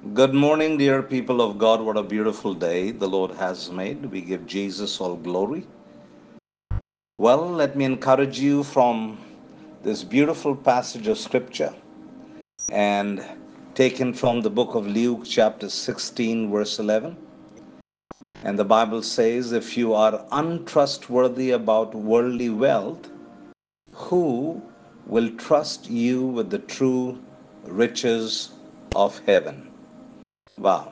Good morning, dear people of God. What a beautiful day the Lord has made. We give Jesus all glory. Well, let me encourage you from this beautiful passage of Scripture and taken from the book of Luke, chapter 16, verse 11. And the Bible says, if you are untrustworthy about worldly wealth, who will trust you with the true riches of heaven? Wow.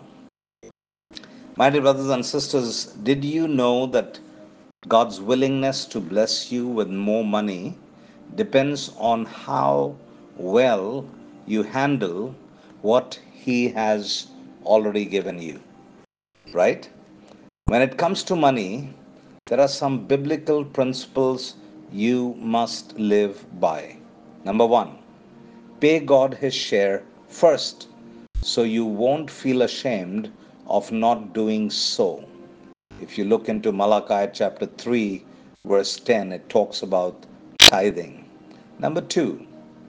My dear brothers and sisters, did you know that God's willingness to bless you with more money depends on how well you handle what He has already given you, right? When it comes to money, there are some biblical principles you must live by. Number one, pay God His share first so you won't feel ashamed of not doing so. If you look into Malachi chapter 3, verse 10, it talks about tithing. Number two,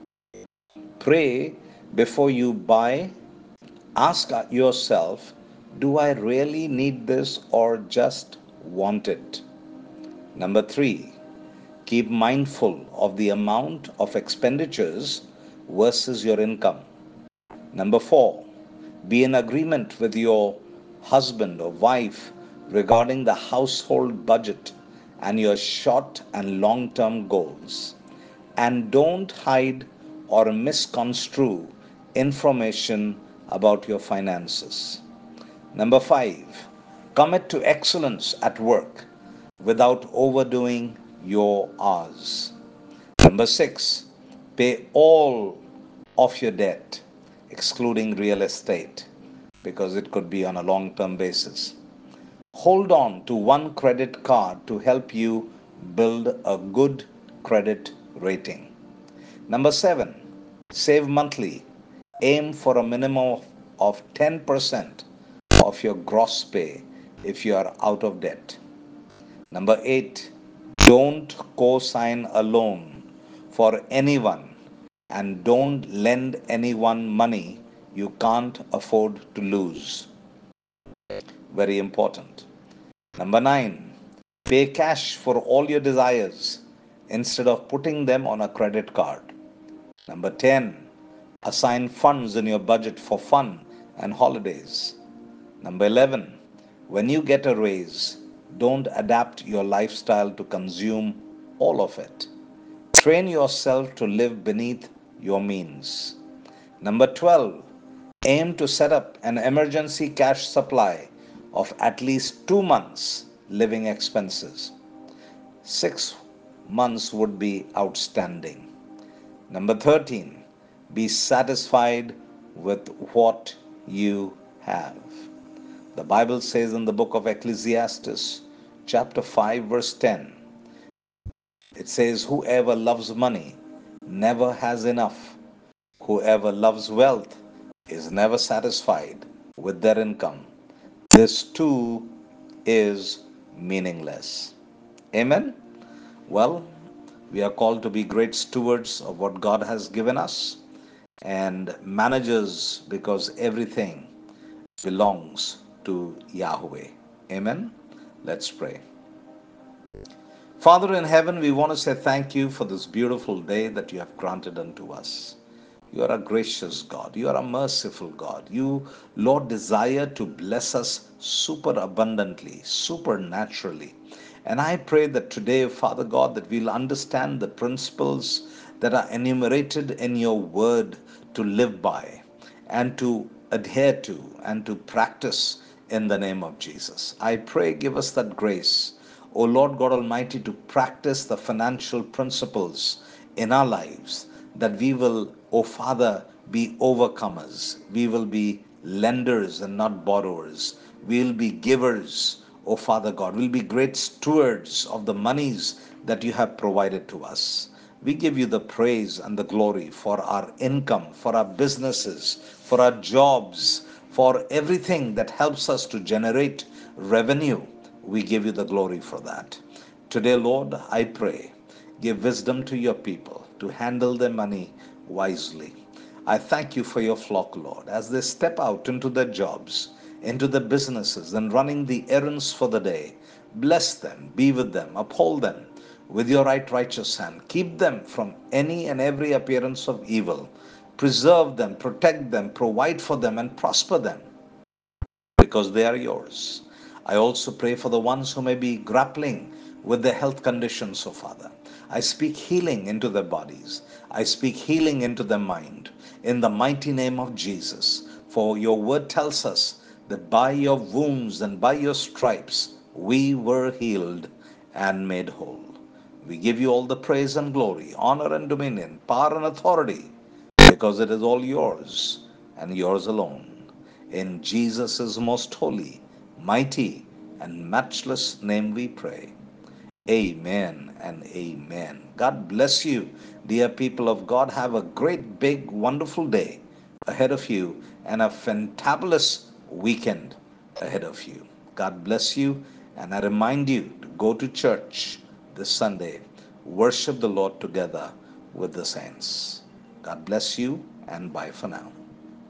pray before you buy. Ask yourself, do I really need this or just want it? Number three, keep mindful of the amount of expenditures versus your income. Number four, be in agreement with your husband or wife regarding the household budget and your short and long term goals. And don't hide or misconstrue information about your finances. Number five, commit to excellence at work without overdoing your hours. Number six, pay all of your debt, excluding real estate, because it could be on a long term basis. Hold on to one credit card to help you build a good credit rating. Number seven, save monthly. Aim for a minimum of 10% of your gross pay if you are out of debt. Number eight, don't co sign a loan for anyone and don't lend anyone money you can't afford to lose. Very important. Number nine, pay cash for all your desires instead of putting them on a credit card. Number 10, assign funds in your budget for fun and holidays. Number 11, when you get a raise, don't adapt your lifestyle to consume all of it. Train yourself to live beneath your means. Number 12, aim to set up an emergency cash supply of at least 2 months' living expenses. 6 months would be outstanding. Number 13, be satisfied with what you have. The Bible says in the book of Ecclesiastes, chapter 5, verse 10, it says, whoever loves money never has enough. Whoever loves wealth is never satisfied with their income. This too is meaningless. Amen. Well, we are called to be great stewards of what God has given us and managers because everything belongs to Yahweh. Amen. Let's pray. Father in heaven, we want to say thank you for this beautiful day that you have granted unto us. You are a gracious God. You are a merciful God. You, Lord, desire to bless us super abundantly, supernaturally. And I pray that today, Father God, that we'll understand the principles that are enumerated in your word to live by and to adhere to and to practice in the name of Jesus. I pray, give us that grace, O Lord God Almighty, to practice the financial principles in our lives, that we will, O Father, be overcomers. We will be lenders and not borrowers. We will be givers, O Father God. We'll be great stewards of the monies that you have provided to us. We give you the praise and the glory for our income, for our businesses, for our jobs, for everything that helps us to generate revenue. We give you the glory for that. Today, Lord, I pray, give wisdom to your people to handle their money wisely. I thank you for your flock, Lord, as they step out into their jobs, into their businesses, and running the errands for the day. Bless them, be with them, uphold them with your righteous hand. Keep them from any and every appearance of evil. Preserve them, protect them, provide for them, and prosper them because they are yours. I also pray for the ones who may be grappling with their health conditions, oh Father. I speak healing into their bodies. I speak healing into their mind in the mighty name of Jesus. For your word tells us that by your wounds and by your stripes we were healed and made whole. We give you all the praise and glory, honor and dominion, power and authority because it is all yours and yours alone. In Jesus' most holy, mighty, and matchless name we pray. Amen and amen. God bless you, dear people of God. Have a great, big, wonderful day ahead of you and a fantabulous weekend ahead of you. God bless you, and I remind you to go to church this Sunday, worship the Lord together with the saints. God bless you, and bye for now.